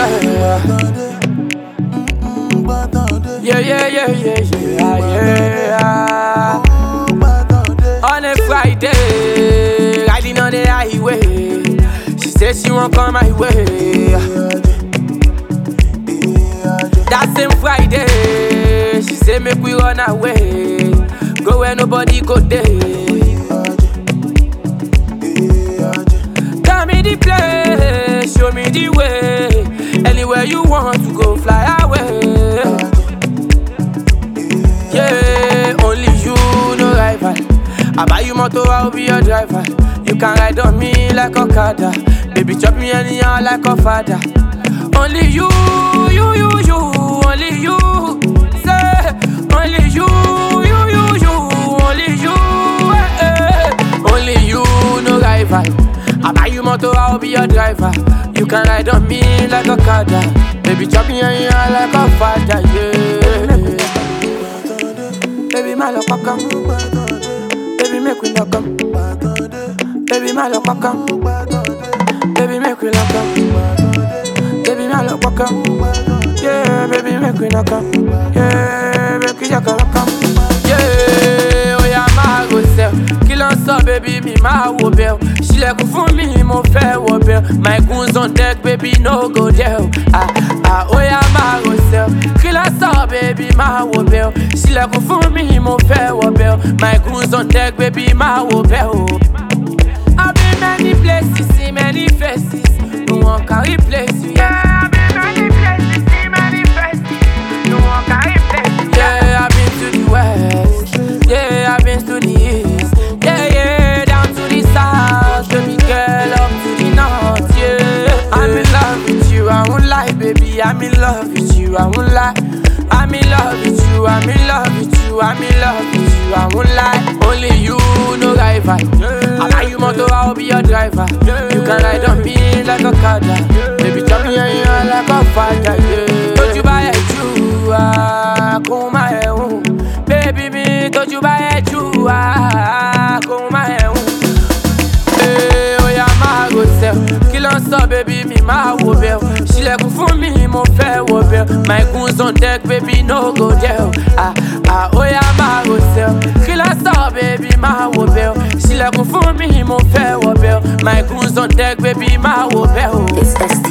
yeah. On a Friday, riding on the highway. She said she won't come my way. That same Friday, she said make we run away, go where nobody go there. Tell me the place, show me the way. Anywhere you want to go, fly away. Yeah, only you, no rival. I buy you motor, I'll be your driver. You can ride on me like a Okada. Baby, chop me anyhow like a father. Only you, only you. Say, only you, only you. Only you, no rival. I buy you motor, I'll be your driver. You can ride on me like a Okada. Baby, chop me anyhow like a father, yeah. Baby, my love, come. Baby, make we knock up. Baby, my love, come. Baby, make we knock up. Baby, my love, come. Yeah, baby, make we knock up. Yeah, make we knock up. Yeah, oh yeah, my go sell. Kill on so, baby, me my wobble. She like for me, mon fair wobble. My goons on deck, baby, no go there. Oh yeah, my go sell. Kill on so, baby, my wobble. She like for me, mon fair wobble. My goons on deck, baby, my wobble. I've been many places, see many faces. No one can replace you, yeah. I've been many places, see many faces. No one can replace you, yeah. I've been to the west, yeah, I've been to the east, yeah, down to the south, baby girl, up to the north, yeah. I'm in love with you, I won't lie, baby. I'm in love with you, I won't lie. I'm in love with you, I'm in love with you, I'm in love with you, I won't lie. Only you, no rival. I buy you motor, I'll be your driver. You can ride on me like a Okada. Baby, chop me anyhow like a father, yeah. Don't you buy a Jew, come my home. Baby, me, don't you buy a Jew, come my home. Hey, oh yeah, my go sell. Kill on so, baby, me my wobble. She like for me, mon fair wobble. My goons on deck, baby, no go there. Oh yeah, my go sell. Kill on so, baby, my wobble. She like for me, mon fair wobble. My goons on deck, baby, my wobble. It's